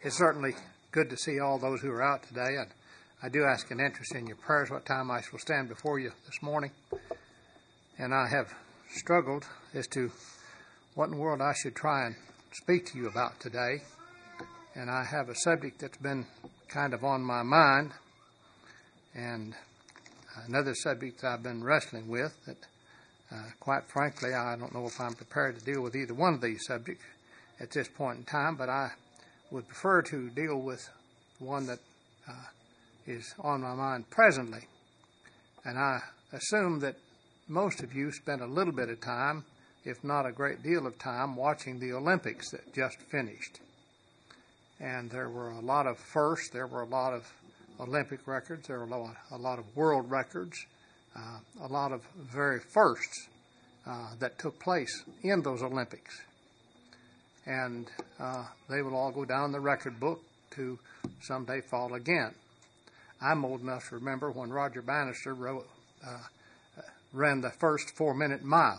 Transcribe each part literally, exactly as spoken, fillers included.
It's certainly good to see all those who are out today. And I do ask an interest in your prayers, what time I shall stand before you this morning. And I have struggled as to what in the world I should try and speak to you about today. And I have a subject that's been kind of on my mind, and another subject that I've been wrestling with that, uh, quite frankly, I don't know if I'm prepared to deal with either one of these subjects at this point in time, but I would prefer to deal with one that uh, is on my mind presently. And I assume that most of you spent a little bit of time, if not a great deal of time, watching the Olympics that just finished. And there were a lot of firsts, there were a lot of Olympic records, there were a lot, a lot of world records, uh, a lot of very firsts uh, that took place in those Olympics. And uh, they will all go down the record book to someday fall again. I'm old enough to remember when Roger Bannister wrote, uh, ran the first four-minute mile.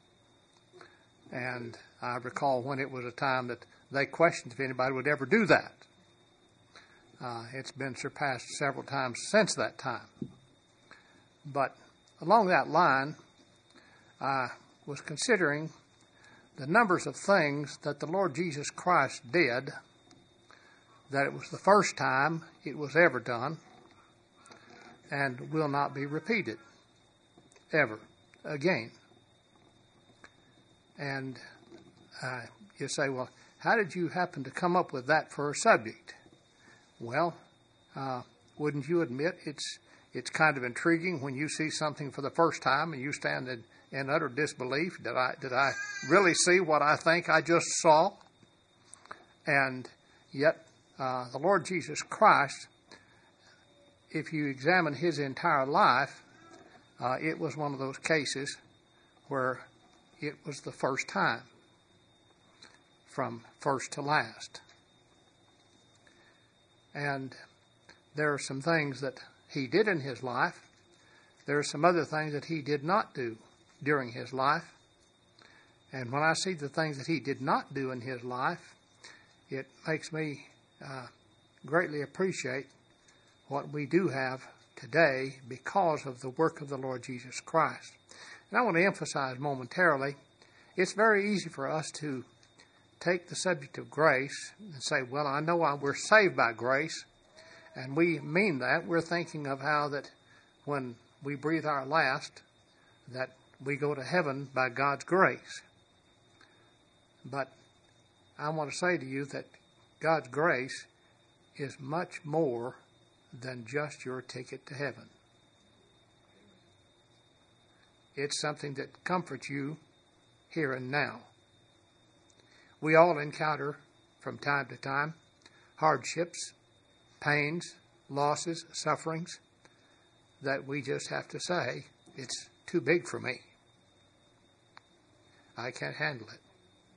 And I recall when it was a time that they questioned if anybody would ever do that. Uh, it's been surpassed several times since that time. But along that line, I was considering the numbers of things that the Lord Jesus Christ did, that it was the first time it was ever done, and will not be repeated ever again. And uh, you say, well, how did you happen to come up with that for a subject? Well, uh, wouldn't you admit it's it's kind of intriguing when you see something for the first time and you stand in, in utter disbelief. Did I did I really see what I think I just saw? And yet, uh, the Lord Jesus Christ, if you examine his entire life, uh, it was one of those cases where it was the first time, from first to last. And there are some things that he did in his life. There are some other things that he did not do during his life. And when I see the things that he did not do in his life, it makes me uh, greatly appreciate what we do have today because of the work of the Lord Jesus Christ. And I want to emphasize momentarily, it's very easy for us to take the subject of grace and say, well, I know I, we're saved by grace, and we mean that. We're thinking of how that when we breathe our last, that we go to heaven by God's grace. But I want to say to you that God's grace is much more than just your ticket to heaven. It's something that comforts you here and now. We all encounter, from time to time, hardships, pains, losses, sufferings, that we just have to say, it's too big for me. I can't handle it.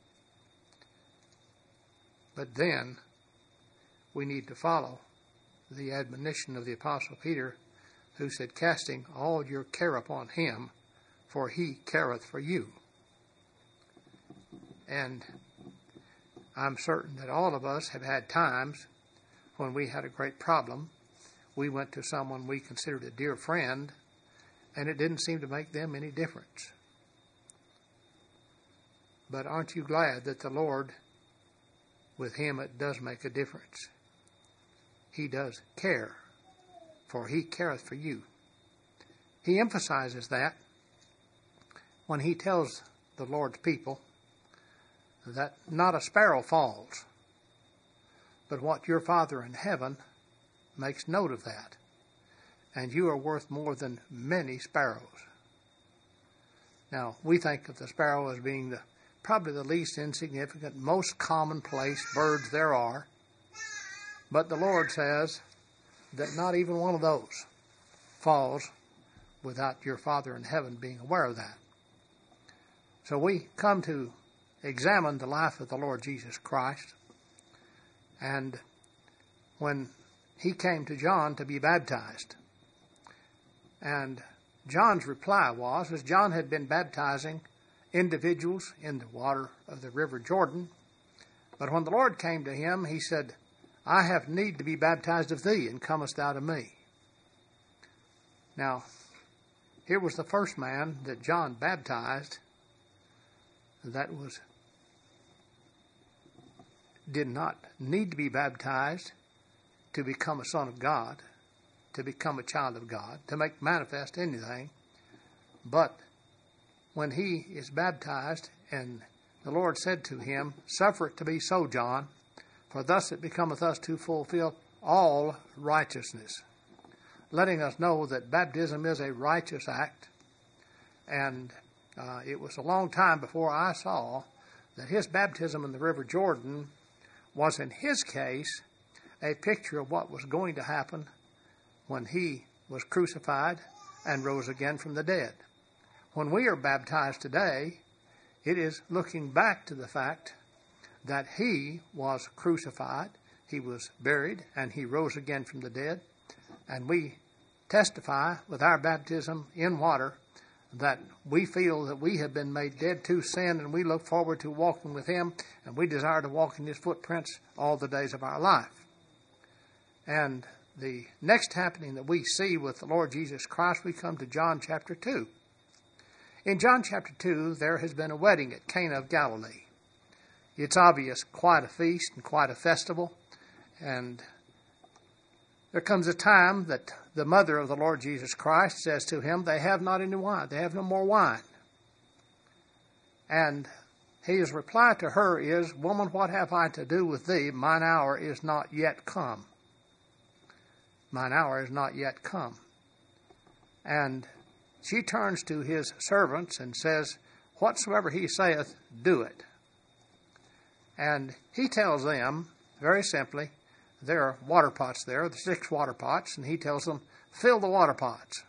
But then, we need to follow the admonition of the Apostle Peter, who said, casting all your care upon him, for he careth for you. And I'm certain that all of us have had times when we had a great problem. We went to someone we considered a dear friend, and it didn't seem to make them any difference. But aren't you glad that the Lord, with him it does make a difference? He does care, for he careth for you. He emphasizes that when he tells the Lord's people that not a sparrow falls, but what your Father in heaven makes note of that. And you are worth more than many sparrows. Now, we think of the sparrow as being the probably the least insignificant, most commonplace birds there are. But the Lord says that not even one of those falls without your Father in heaven being aware of that. So we come to examine the life of the Lord Jesus Christ. And when he came to John to be baptized, and John's reply was, as John had been baptizing individuals in the water of the river Jordan, but when the Lord came to him, he said, I have need to be baptized of thee, and comest thou to me? Now, here was the first man that John baptized that was did not need to be baptized to become a son of God, to become a child of God, to make manifest anything. But when he is baptized, and the Lord said to him, Suffer it to be so, John, for thus it becometh us to fulfill all righteousness. Letting us know that baptism is a righteous act. And uh, it was a long time before I saw that his baptism in the River Jordan was, in his case, a picture of what was going to happen when he was crucified and rose again from the dead. When we are baptized today, it is looking back to the fact that he was crucified, he was buried, and he rose again from the dead. And we testify with our baptism in water that we feel that we have been made dead to sin, and we look forward to walking with him, and we desire to walk in his footprints all the days of our life. And the next happening that we see with the Lord Jesus Christ, we come to John chapter two. In John chapter two, there has been a wedding at Cana of Galilee. It's obvious, quite a feast and quite a festival. And there comes a time that the mother of the Lord Jesus Christ says to him, they have not any wine. They have no more wine. And his reply to her is, Woman, what have I to do with thee? Mine hour is not yet come. Mine hour is not yet come. And she turns to his servants and says, Whatsoever he saith, do it. And he tells them, very simply, there are water pots there, the six water pots, and he tells them, fill the water pots.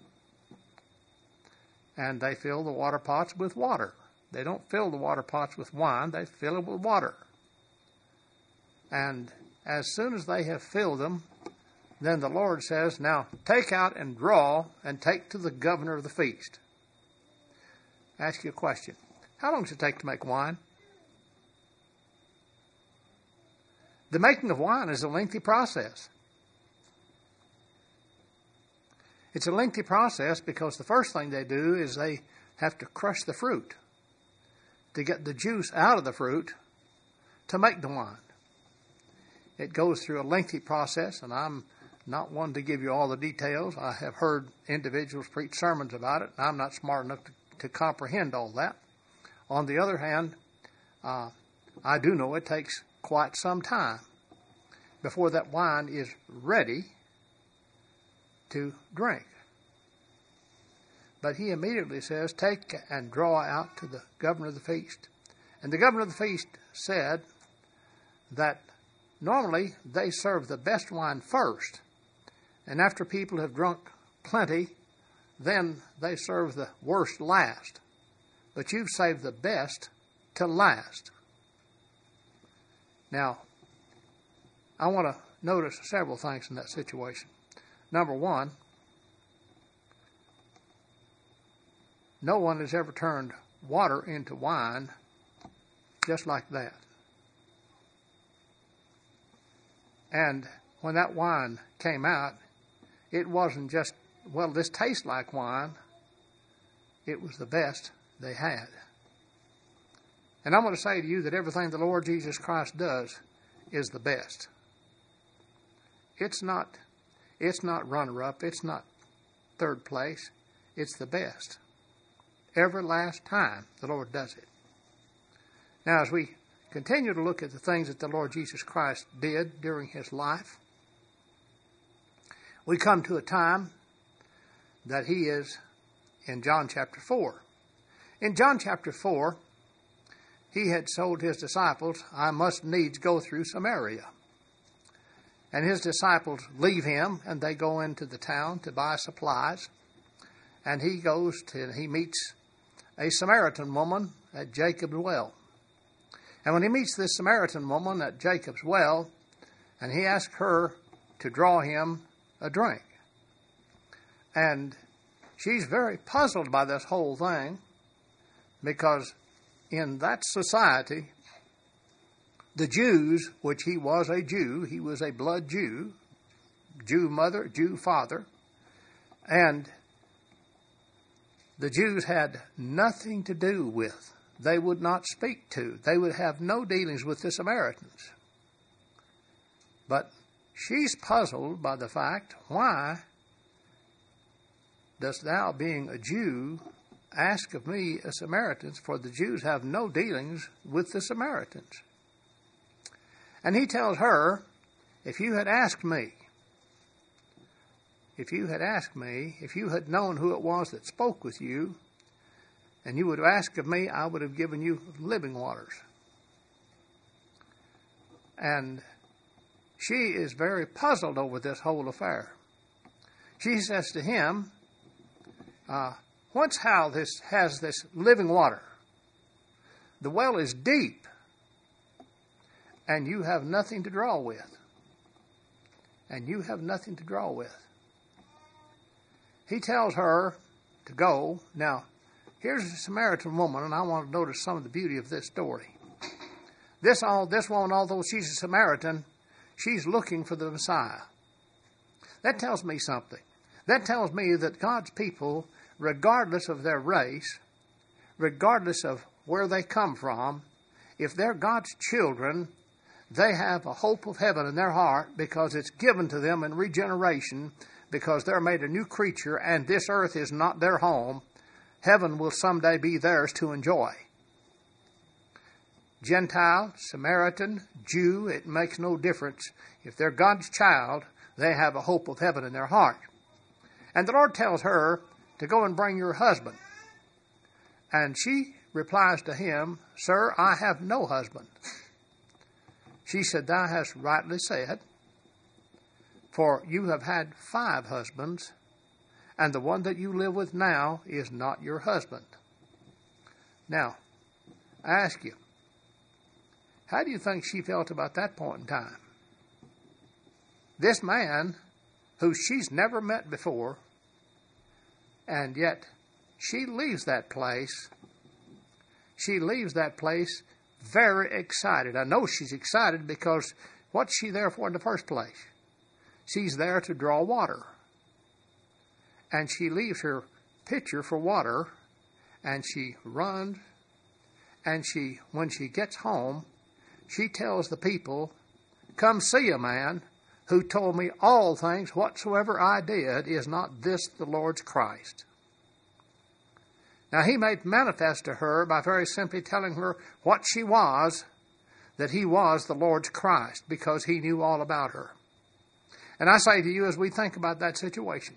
And they fill the water pots with water. They don't fill the water pots with wine, they fill it with water. And as soon as they have filled them, then the Lord says, Now take out and draw and take to the governor of the feast. I ask you a question. How long does it take to make wine? The making of wine is a lengthy process. It's a lengthy process because the first thing they do is they have to crush the fruit to get the juice out of the fruit to make the wine. It goes through a lengthy process, and I'm not one to give you all the details. I have heard individuals preach sermons about it, and I'm not smart enough to, to comprehend all that. On the other hand, uh, I do know it takes quite some time before that wine is ready to drink. But he immediately says, Take and draw out to the governor of the feast. And the governor of the feast said that normally they serve the best wine first, and after people have drunk plenty, then they serve the worst last. But you've saved the best to last. Now, I want to notice several things in that situation. Number one, no one has ever turned water into wine just like that. And when that wine came out, it wasn't just, well, this tastes like wine. It was the best they had. And I'm going to say to you that everything the Lord Jesus Christ does is the best. It's not, it's not runner-up. It's not third place. It's the best. Every last time the Lord does it. Now, as we continue to look at the things that the Lord Jesus Christ did during his life, we come to a time that he is in John chapter four. In John chapter four, he had told his disciples, I must needs go through Samaria. And his disciples leave him, and they go into the town to buy supplies. And he goes to, he meets a Samaritan woman at Jacob's well. And when he meets this Samaritan woman at Jacob's well, and he asks her to draw him a drink. And she's very puzzled by this whole thing, because in that society, the Jews, which he was a Jew, he was a blood Jew, Jew mother, Jew father, and the Jews had nothing to do with, they would not speak to, they would have no dealings with the Samaritans. But she's puzzled by the fact, why dost thou, being a Jew, ask of me, a Samaritan, for the Jews have no dealings with the Samaritans? And he tells her, if you had asked me, if you had asked me, if you had known who it was that spoke with you, and you would have asked of me, I would have given you living waters. And she is very puzzled over this whole affair. She says to him, uh, whence how this has this living water? The well is deep, and you have nothing to draw with. And you have nothing to draw with. He tells her to go. Now, here's a Samaritan woman, and I want to notice some of the beauty of this story. This all this woman, although she's a Samaritan, she's looking for the Messiah. That tells me something. That tells me that God's people, regardless of their race, regardless of where they come from, if they're God's children, they have a hope of heaven in their heart because it's given to them in regeneration, because they're made a new creature and this earth is not their home. Heaven will someday be theirs to enjoy. Gentile, Samaritan, Jew, it makes no difference. If they're God's child, they have a hope of heaven in their heart. And the Lord tells her to go and bring your husband. And she replies to him, Sir, I have no husband. She said, Thou hast rightly said, for you have had five husbands, and the one that you live with now is not your husband. Now, I ask you, how do you think she felt about that point in time? This man, who she's never met before, and yet she leaves that place, she leaves that place very excited. I know she's excited because what's she there for in the first place? She's there to draw water. And she leaves her pitcher for water, and she runs, and she, when she gets home, she tells the people, Come see a man who told me all things whatsoever I did. Is not this the Lord's Christ? Now he made manifest to her by very simply telling her what she was, that he was the Lord's Christ, because he knew all about her. And I say to you, as we think about that situation,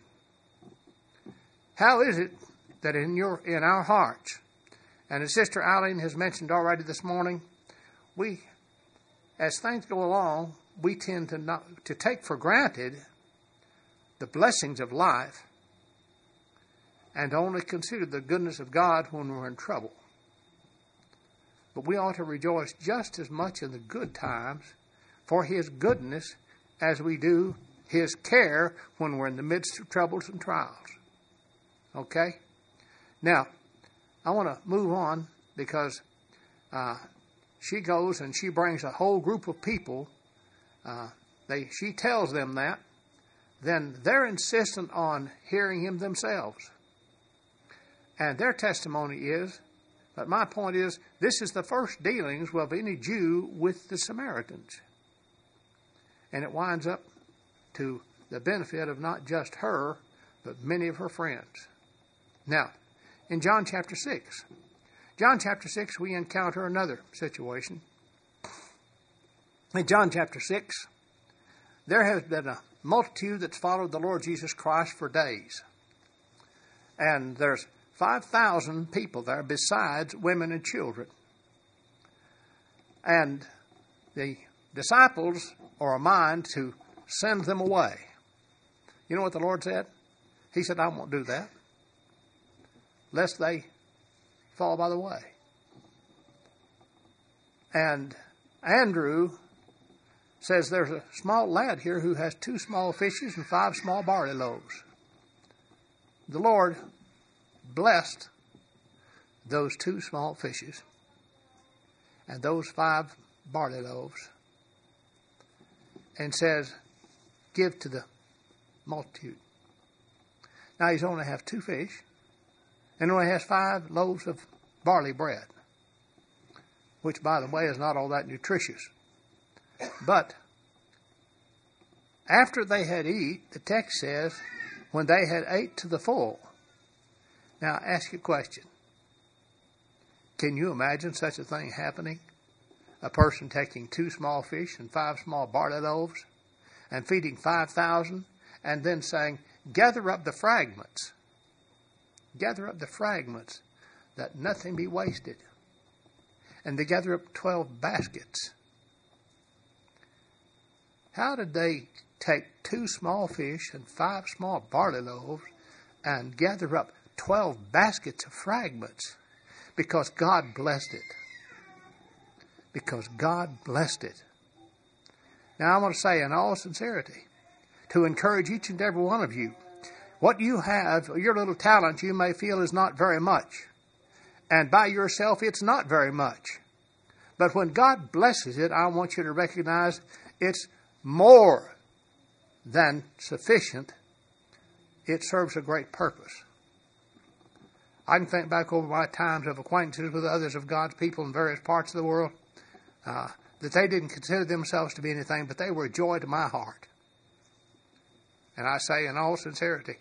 how is it that in your in our hearts, and as Sister Eileen has mentioned already this morning, we, as things go along, we tend to not to take for granted the blessings of life and only consider the goodness of God when we're in trouble. But we ought to rejoice just as much in the good times for His goodness as we do His care when we're in the midst of troubles and trials. Okay? Now, I want to move on because uh, she goes and she brings a whole group of people. Uh, they she tells them that. Then they're insistent on hearing Him themselves. And their testimony is, but my point is, this is the first dealings of any Jew with the Samaritans. And it winds up to the benefit of not just her, but many of her friends. Now, in John chapter six, John chapter six, we encounter another situation. In John chapter six, there has been a multitude that's followed the Lord Jesus Christ for days. And there's five thousand people there besides women and children. And the disciples are a mind to send them away. You know what the Lord said? He said, I won't do that, lest they fall by the way. And Andrew says there's a small lad here who has two small fishes and five small barley loaves. The Lord blessed those two small fishes and those five barley loaves and says, give to the multitude. Now he's only have two fish and only has five loaves of barley bread, which, by the way, is not all that nutritious. But after they had eat, the text says, when they had ate to the full. Now, ask you a question. Can you imagine such a thing happening? A person taking two small fish and five small barley loaves and feeding five thousand and then saying, gather up the fragments. Gather up the fragments that nothing be wasted. And they gather up twelve baskets. How did they take two small fish and five small barley loaves and gather up twelve baskets of fragments? Because God blessed it. Because God blessed it. Now I want to say in all sincerity, to encourage each and every one of you, what you have, your little talent, you may feel is not very much. And by yourself, it's not very much. But when God blesses it, I want you to recognize it's more than sufficient. It serves a great purpose. I can think back over my times of acquaintances with others of God's people in various parts of the world, uh, that they didn't consider themselves to be anything, but they were a joy to my heart. And I say in all sincerity,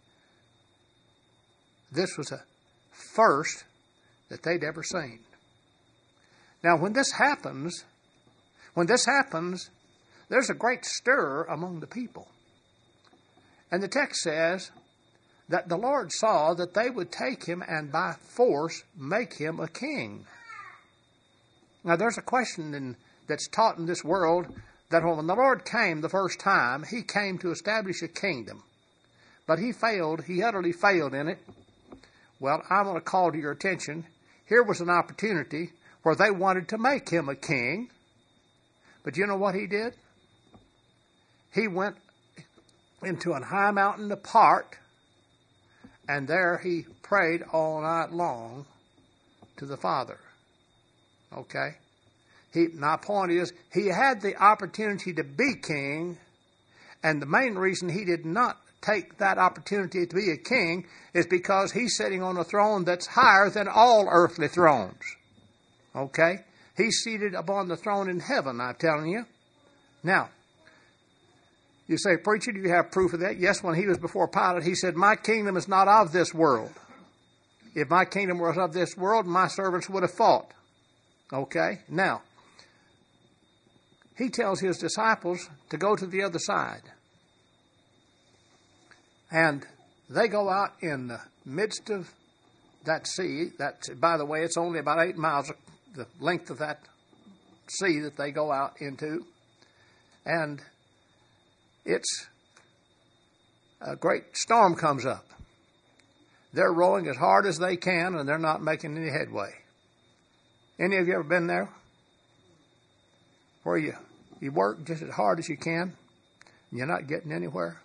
this was a first that they'd ever seen. Now, when this happens, when this happens, there's a great stir among the people. And the text says that the Lord saw that they would take him and by force make him a king. Now, there's a question in, that's taught in this world that when the Lord came the first time, he came to establish a kingdom. But he failed. He utterly failed in it. Well, I want to call to your attention, here was an opportunity where they wanted to make him a king. But you know what he did? He went into a high mountain apart, and there he prayed all night long to the Father. Okay? He, my point is, he had the opportunity to be king, and the main reason he did not take that opportunity to be a king is because he's sitting on a throne that's higher than all earthly thrones. Okay? He's seated upon the throne in heaven, I'm telling you. Now, you say, preacher, do you have proof of that? Yes, when he was before Pilate, he said, my kingdom is not of this world. If my kingdom was of this world, my servants would have fought. Okay? Now, he tells his disciples to go to the other side. And they go out in the midst of that sea. That, by the way, it's only about eight miles, the length of that sea that they go out into. And it's a great storm comes up. They're rowing as hard as they can, and they're not making any headway. Any of you ever been there? Where you, you work just as hard as you can, and you're not getting anywhere?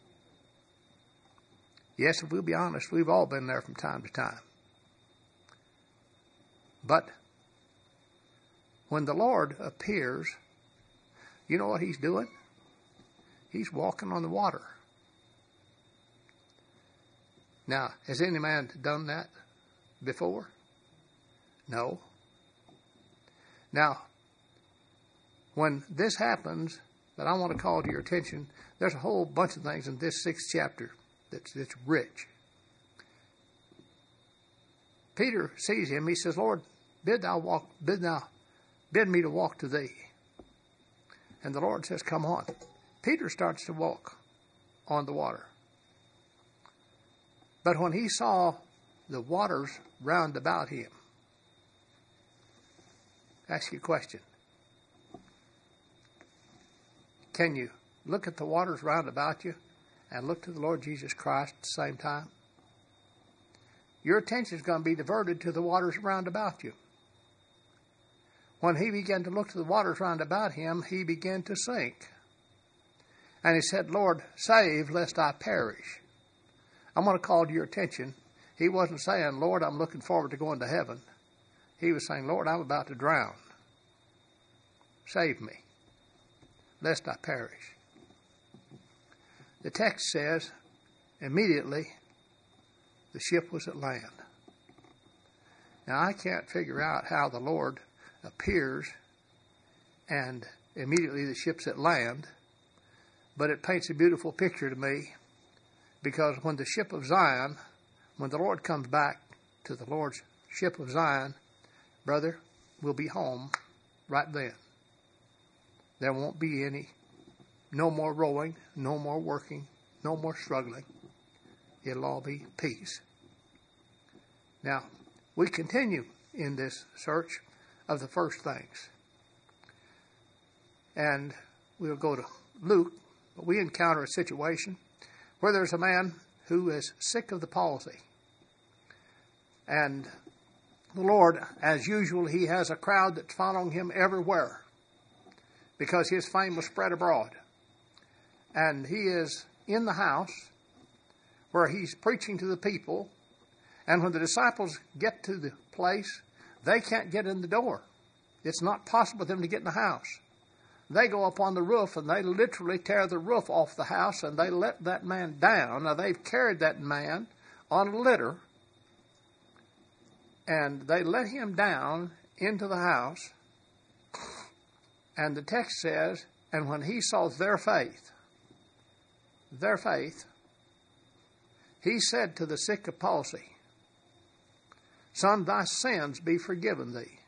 Yes, if we'll be honest, we've all been there from time to time. But when the Lord appears, you know what he's doing? He's walking on the water. Now, has any man done that before? No. Now, when this happens, that I want to call to your attention, there's a whole bunch of things in this sixth chapter that's, that's rich. Peter sees him. He says, Lord, bid thou walk, bid thou, bid me to walk to thee. And the Lord says, come on. Peter starts to walk on the water. But when he saw the waters round about him, ask you a question. Can you look at the waters round about you and look to the Lord Jesus Christ at the same time? Your attention is going to be diverted to the waters round about you. When he began to look to the waters round about him, he began to sink. And he said, Lord, save lest I perish. I'm going to call to your attention. He wasn't saying, Lord, I'm looking forward to going to heaven. He was saying, Lord, I'm about to drown. save me, lest I perish. The text says, immediately the ship was at land. Now, I can't figure out how the Lord appears and immediately the ship's at land, but it paints a beautiful picture to me, because when the ship of Zion, when the Lord comes back to the Lord's ship of Zion, brother, we'll be home right then. There won't be any, no more rowing, no more working, no more struggling. It'll all be peace. Now, we continue in this search of the first things. And we'll go to Luke, but we encounter a situation where there's a man who is sick of the palsy. And the Lord, as usual, he has a crowd that's following him everywhere because his fame was spread abroad. And he is in the house where he's preaching to the people. And when the disciples get to the place, they can't get in the door. It's not possible for them to get in the house. They go up on the roof and they literally tear the roof off the house and they let that man down. Now, they've carried that man on a litter and they let him down into the house. And the text says, and when he saw their faith, their faith, he said to the sick of palsy, Son, thy sins be forgiven thee.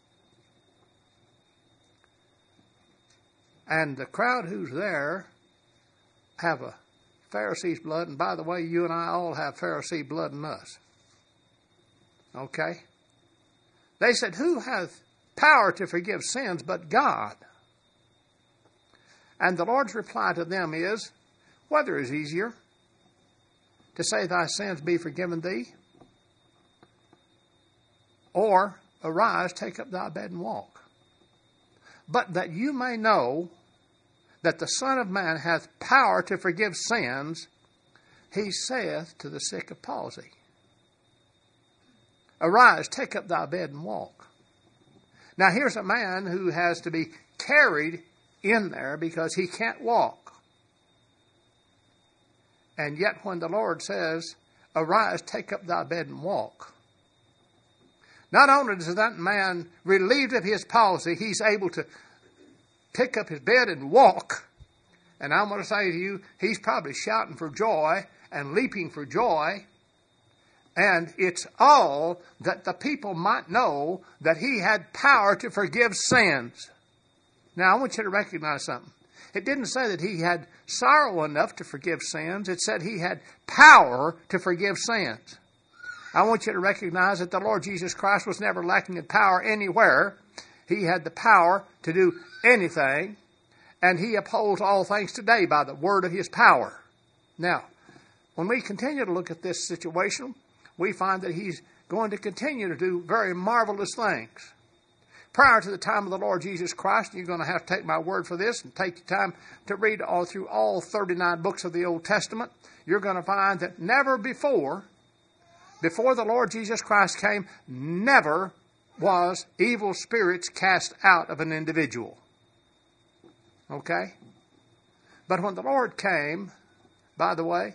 And the crowd who's there have a Pharisee's blood. And by the way, you and I all have Pharisee blood in us. Okay? They said, who hath power to forgive sins but God? And the Lord's reply to them is, whether is easier, to say thy sins be forgiven thee, or arise, take up thy bed and walk. But that you may know that the Son of Man hath power to forgive sins, he saith to the sick of palsy, arise, take up thy bed and walk. Now here's a man who has to be carried in there because he can't walk. And yet when the Lord says, arise, take up thy bed and walk, not only is that man relieved of his palsy, he's able to pick up his bed and walk. And I'm going to say to you, he's probably shouting for joy and leaping for joy. And it's all that the people might know that he had power to forgive sins. Now, I want you to recognize something. It didn't say that he had sorrow enough to forgive sins. It said he had power to forgive sins. I want you to recognize that the Lord Jesus Christ was never lacking in power anywhere. He had the power to do anything, and he upholds all things today by the word of his power. Now, when we continue to look at this situation, we find that he's going to continue to do very marvelous things. Prior to the time of the Lord Jesus Christ, you're going to have to take my word for this and take the time to read all through all thirty-nine books of the Old Testament. You're going to find that never before, before the Lord Jesus Christ came, never was evil spirits cast out of an individual. Okay? But when the Lord came, by the way,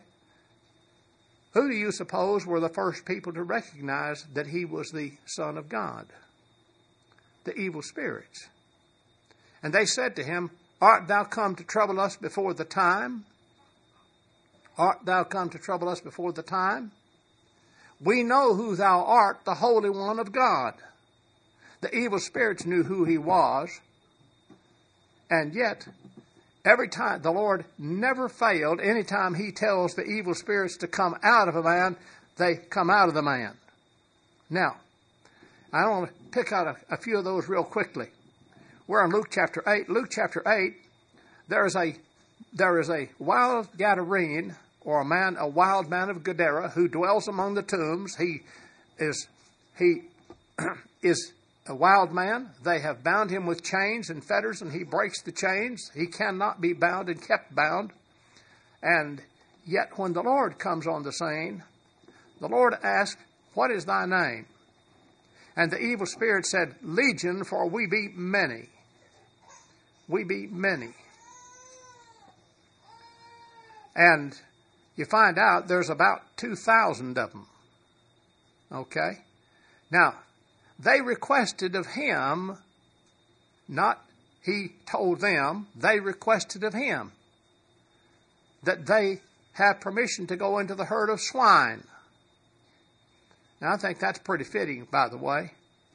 who do you suppose were the first people to recognize that he was the Son of God? The evil spirits. And they said to him, art thou come to trouble us before the time? Art thou come to trouble us before the time? We know who thou art, the Holy One of God. The evil spirits knew who he was. And yet, every time, the Lord never failed. Anytime he tells the evil spirits to come out of a man, they come out of the man. Now, I want to pick out a, a few of those real quickly. We're in Luke chapter eight. Luke chapter eight, there is a there is a wild Gadarene, or a man, a wild man of Gadara, who dwells among the tombs. He is he is a wild man. They have bound him with chains and fetters, and he breaks the chains. He cannot be bound and kept bound. And yet when the Lord comes on the scene, the Lord asked, what is thy name? And the evil spirit said, Legion, for we be many. we be many. And you find out there's about two thousand of them. Okay? Now, they requested of him, not he told them, they requested of him that they have permission to go into the herd of swine. Now, I think that's pretty fitting, by the way.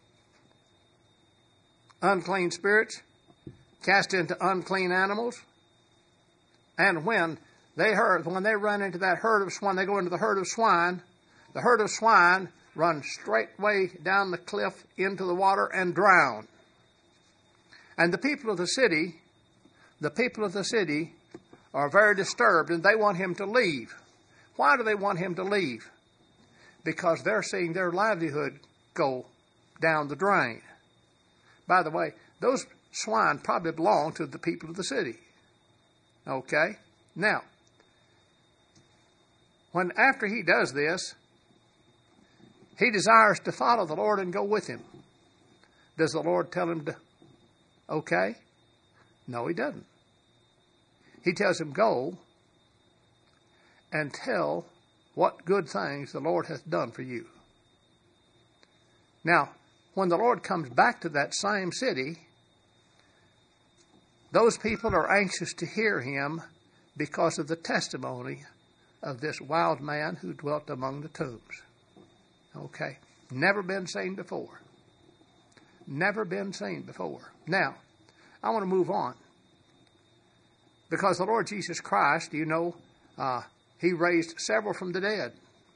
Unclean spirits cast into unclean animals. And when they heard, when they run into that herd of swine, they go into the herd of swine, the herd of swine run straightway down the cliff into the water and drown. And the people of the city, the people of the city are very disturbed, and they want him to leave. Why do they want him to leave? Because they're seeing their livelihood go down the drain. By the way, those swine probably belong to the people of the city. Okay? Now, when after he does this, he desires to follow the Lord and go with him. Does the Lord tell him to, okay? No, he doesn't. He tells him, go and tell what good things the Lord hath done for you. Now, when the Lord comes back to that same city, those people are anxious to hear him because of the testimony of this wild man who dwelt among the tombs. Okay. Never been seen before. Never been seen before. Now, I want to move on. Because the Lord Jesus Christ, you know, uh, he raised several from the dead.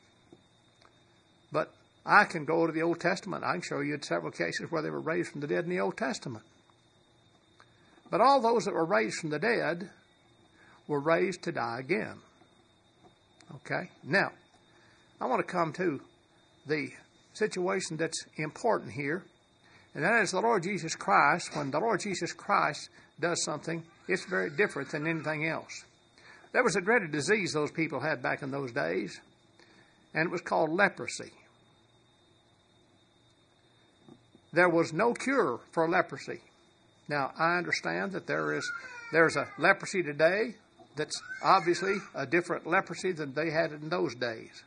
But I can go to the Old Testament. I can show you several cases where they were raised from the dead in the Old Testament. But all those that were raised from the dead were raised to die again. Okay? Now, I want to come to the situation that's important here, and that is the Lord Jesus Christ. When the Lord Jesus Christ does something, it's very different than anything else. There was a dreaded disease those people had back in those days, and it was called leprosy. There was no cure for leprosy. Now, I understand that there is there's a leprosy today that's obviously a different leprosy than they had in those days.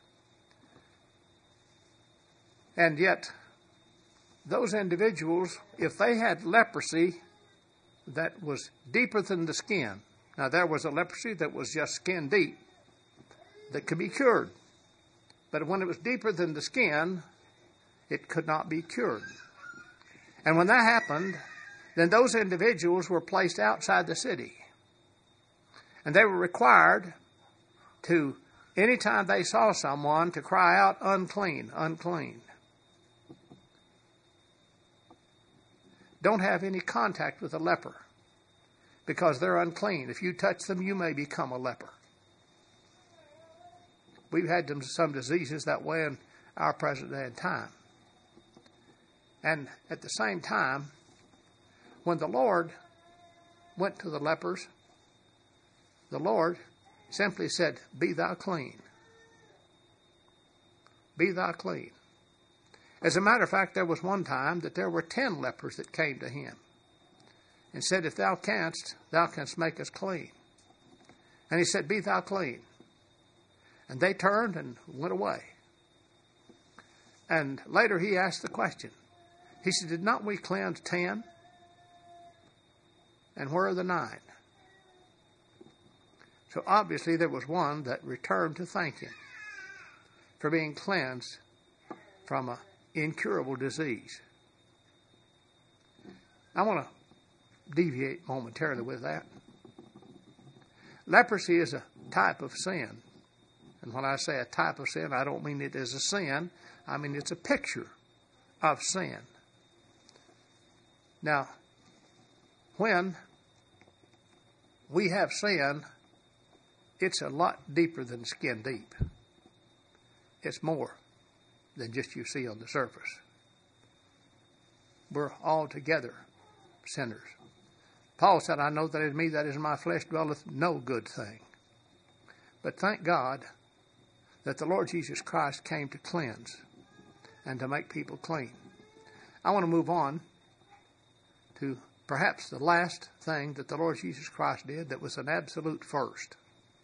And yet, those individuals, if they had leprosy that was deeper than the skin, now there was a leprosy that was just skin deep that could be cured. But when it was deeper than the skin, it could not be cured. And when that happened, then those individuals were placed outside the city. And they were required to, anytime they saw someone, to cry out, unclean, unclean. Don't have any contact with a leper because they're unclean. If you touch them, you may become a leper. We've had some diseases that way in our present day and time. And at the same time, when the Lord went to the lepers, the Lord simply said, be thou clean. Be thou clean. As a matter of fact, there was one time that there were ten lepers that came to him and said, if thou canst, thou canst make us clean. And he said, be thou clean. And they turned and went away. And later he asked the question. He said, did not we cleanse ten? And where are the nine? So obviously there was one that returned to thank him for being cleansed from an incurable disease. I want to deviate momentarily with that. Leprosy is a type of sin. And when I say a type of sin, I don't mean it is a sin. I mean it's a picture of sin. Now, when we have sin, it's a lot deeper than skin deep. It's more than just you see on the surface. We're altogether sinners. Paul said, I know that in me, that is in my flesh, dwelleth no good thing. But thank God that the Lord Jesus Christ came to cleanse and to make people clean. I want to move on to perhaps the last thing that the Lord Jesus Christ did that was an absolute first.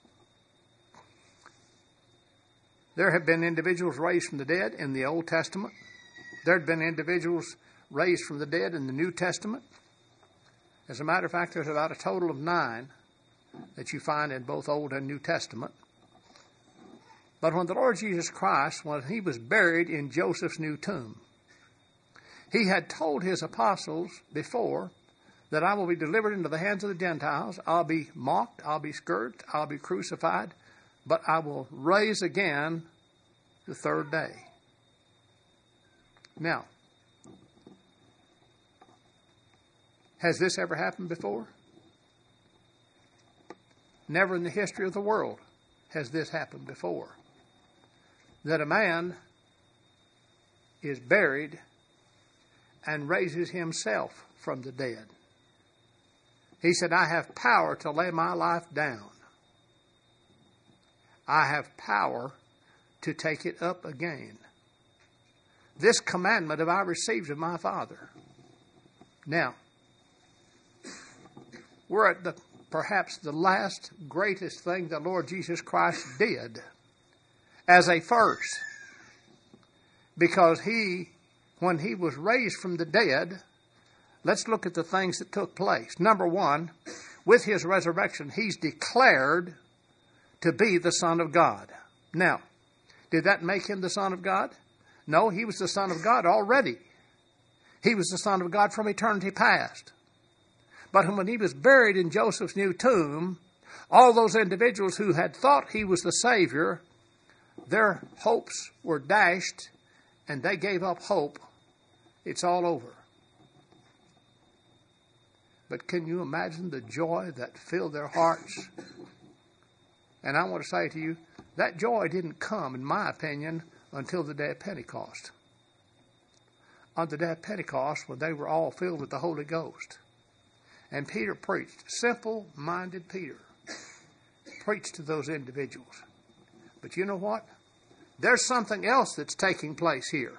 There have been individuals raised from the dead in the Old Testament. There had been individuals raised from the dead in the New Testament. As a matter of fact, there's about a total of nine that you find in both Old and New Testament. But when the Lord Jesus Christ, when he was buried in Joseph's new tomb, he had told his apostles before that I will be delivered into the hands of the Gentiles. I'll be mocked, I'll be scourged, I'll be crucified, but I will rise again the third day. Now, has this ever happened before? Never in the history of the world has this happened before. That a man is buried and raises himself from the dead. He said, I have power to lay my life down. I have power to take it up again. This commandment have I received of my Father. Now, we're at the perhaps the last greatest thing the Lord Jesus Christ did as a first. Because he, when he was raised from the dead, let's look at the things that took place. Number one, with his resurrection, he's declared to be the Son of God. Now, did that make him the Son of God? No, he was the Son of God already. He was the Son of God from eternity past. But when he was buried in Joseph's new tomb, all those individuals who had thought he was the Savior, their hopes were dashed, and they gave up hope. It's all over. But can you imagine the joy that filled their hearts? And I want to say to you, that joy didn't come, in my opinion, until the day of Pentecost. On the day of Pentecost, when they were all filled with the Holy Ghost. And Peter preached. Simple-minded Peter preached to those individuals. But you know what? There's something else that's taking place here.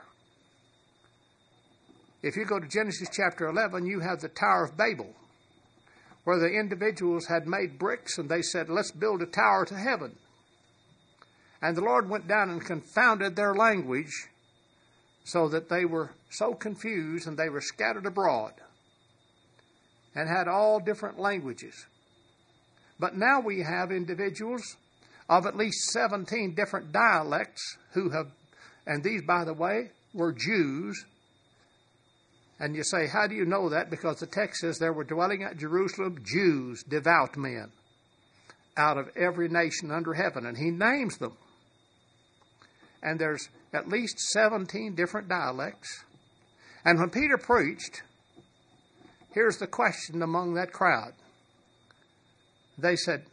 If you go to Genesis chapter eleven, you have the Tower of Babel, where the individuals had made bricks and they said, let's build a tower to heaven. And the Lord went down and confounded their language so that they were so confused and they were scattered abroad and had all different languages. But now we have individuals of at least seventeen different dialects who have, and these, by the way, were Jews. And you say, how do you know that? Because the text says there were dwelling at Jerusalem Jews, devout men, out of every nation under heaven. And he names them. And there's at least seventeen different dialects. And when Peter preached, here's the question among that crowd. They said,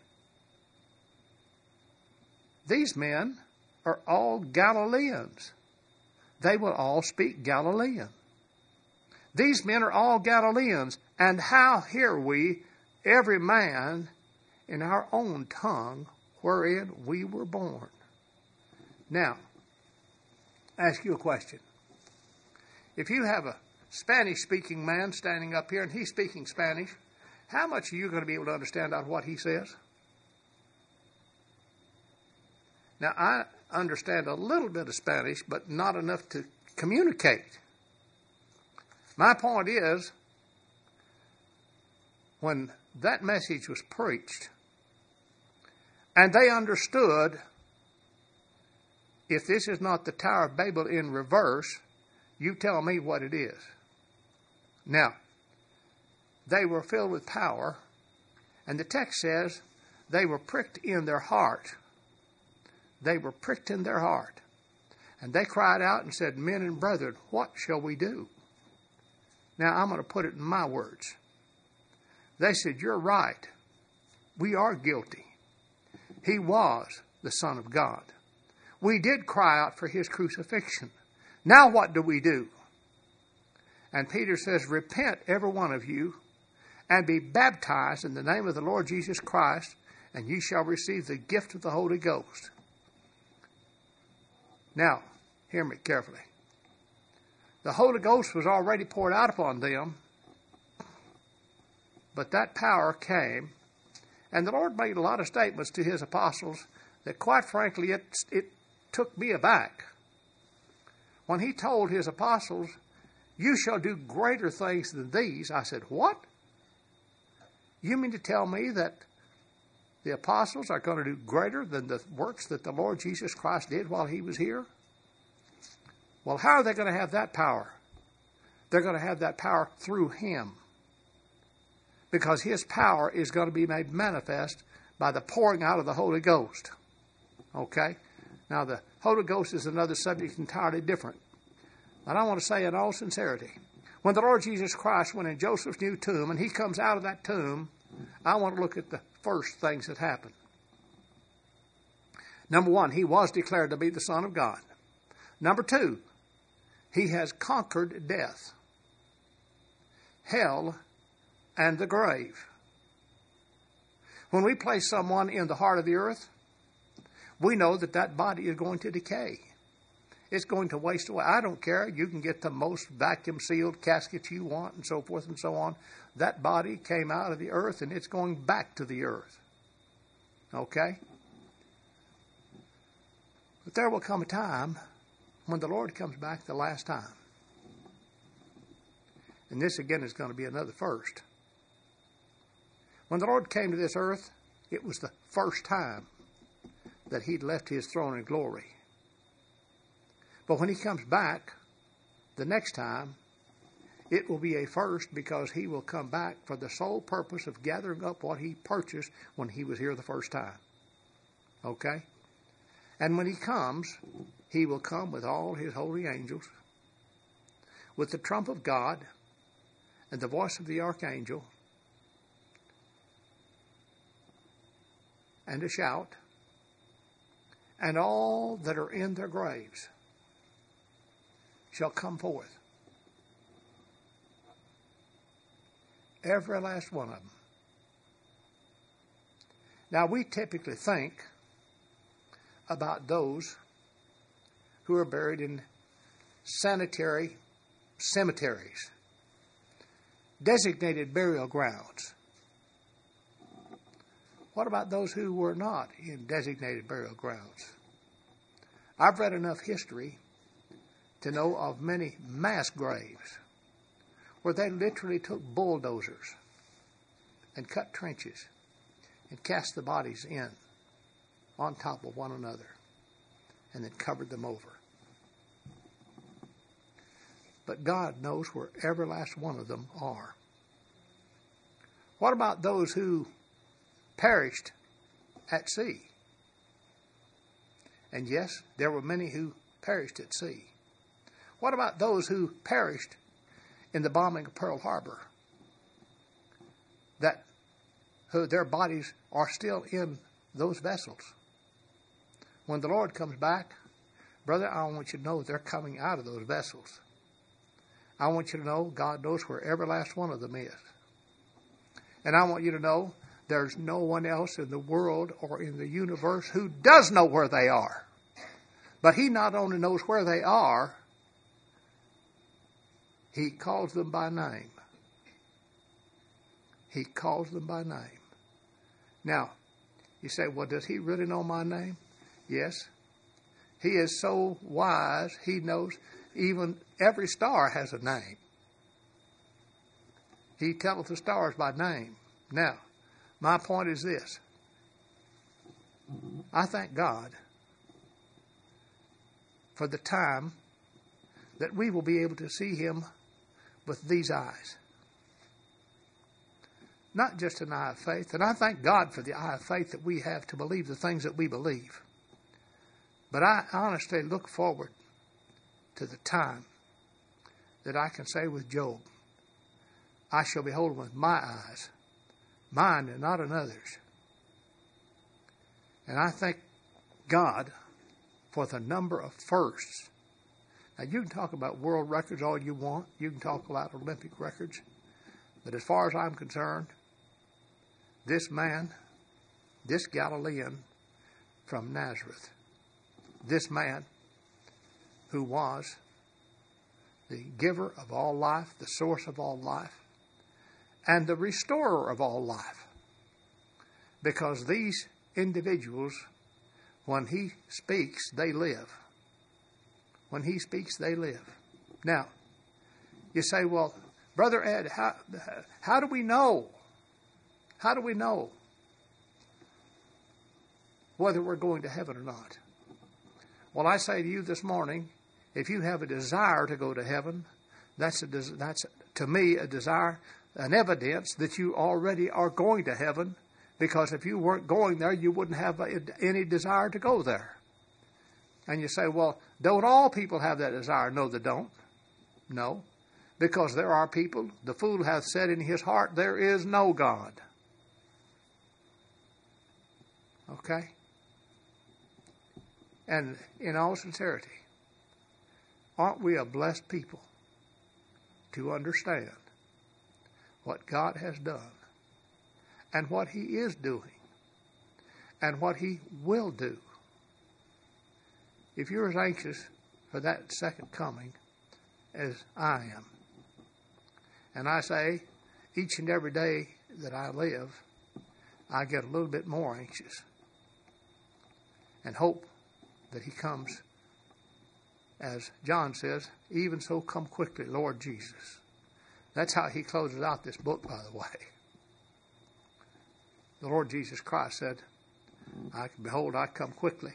these men are all Galileans. They will all speak Galilean. These men are all Galileans. And how hear we every man in our own tongue wherein we were born? Now, ask you a question. If you have a Spanish-speaking man standing up here and he's speaking Spanish, how much are you going to be able to understand out of what he says? Now, I understand a little bit of Spanish, but not enough to communicate. My point is, when that message was preached, and they understood, if this is not the Tower of Babel in reverse, you tell me what it is. Now, they were filled with power, and the text says they were pricked in their heart. They were pricked in their heart. And they cried out and said, men and brethren, what shall we do? Now, I'm going to put it in my words. They said, you're right. We are guilty. He was the Son of God. We did cry out for his crucifixion. Now what do we do? And Peter says, repent, every one of you, and be baptized in the name of the Lord Jesus Christ, and ye shall receive the gift of the Holy Ghost. Now, hear me carefully. The Holy Ghost was already poured out upon them, But that power came, and the Lord made a lot of statements to his apostles that, quite frankly, it, it took me aback. When he told his apostles, "You shall do greater things than these," I said, "What? You mean to tell me that the apostles are going to do greater than the works that the Lord Jesus Christ did while he was here?" Well, how are they going to have that power? They're going to have that power through him, because his power is going to be made manifest by the pouring out of the Holy Ghost. Okay? Now, the Holy Ghost is another subject entirely different. But I want to say in all sincerity, when the Lord Jesus Christ went in Joseph's new tomb and he comes out of that tomb, I want to look at the first things that happened. Number one, he was declared to be the Son of God. Number two, he has conquered death, hell, and the grave. When we place someone in the heart of the earth, we know that that body is going to decay. It's going to waste away. I don't care. You can get the most vacuum-sealed casket you want and so forth and so on. That body came out of the earth and it's going back to the earth. Okay? But there will come a time when the Lord comes back the last time. And this again is going to be another first. When the Lord came to this earth, it was the first time that he'd left his throne in glory. But when he comes back the next time, it will be a first, because he will come back for the sole purpose of gathering up what he purchased when he was here the first time. Okay? And when he comes, he will come with all his holy angels, with the trump of God and the voice of the archangel, and a shout, and all that are in their graves shall come forth. Every last one of them. Now, we typically think about those who are buried in sanitary cemeteries, designated burial grounds. What about those who were not in designated burial grounds? I've read enough history to know of many mass graves where they literally took bulldozers and cut trenches and cast the bodies in on top of one another and then covered them over. But God knows where every last one of them are. What about those who perished at sea? And yes, there were many who perished at sea. What about those who perished in the bombing of Pearl Harbor? That who their bodies are still in those vessels. When the Lord comes back, brother, I want you to know they're coming out of those vessels. I want you to know God knows where every last one of them is. And I want you to know there's no one else in the world or in the universe who does know where they are. But he not only knows where they are, he calls them by name. He calls them by name. Now, you say, well, does he really know my name? Yes. He is so wise, he knows even every star has a name. He telleth the stars by name. Now, my point is this. I thank God for the time that we will be able to see him with these eyes. Not just an eye of faith. And I thank God for the eye of faith that we have to believe the things that we believe. But I honestly look forward to the time that I can say with Job, I shall behold him with my eyes, mine and not another's. And I thank God for the number of firsts. Now, you can talk about world records all you want. You can talk about Olympic records. But as far as I'm concerned, this man, this Galilean from Nazareth, this man who was the giver of all life, the source of all life, and the restorer of all life. Because these individuals, when he speaks, they live. When he speaks, they live. Now, you say, well, Brother Ed, how, how do we know? How do we know whether we're going to heaven or not? Well, I say to you this morning, if you have a desire to go to heaven, that's, a, that's to me a desire, an evidence that you already are going to heaven, because if you weren't going there, you wouldn't have any desire to go there. And you say, well, don't all people have that desire? No, they don't. No, because there are people, the fool hath said in his heart, there is no God. Okay? And in all sincerity, aren't we a blessed people to understand what God has done and what he is doing and what he will do? If you're as anxious for that second coming as I am, and I say each and every day that I live, I get a little bit more anxious and hope that he comes, as John says, even so come quickly, Lord Jesus. That's how he closes out this book, by the way. The Lord Jesus Christ said, I, behold, I come quickly.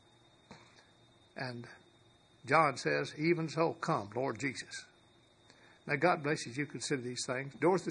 And John says, even so come, Lord Jesus. Now, God bless you as you consider these things. Doors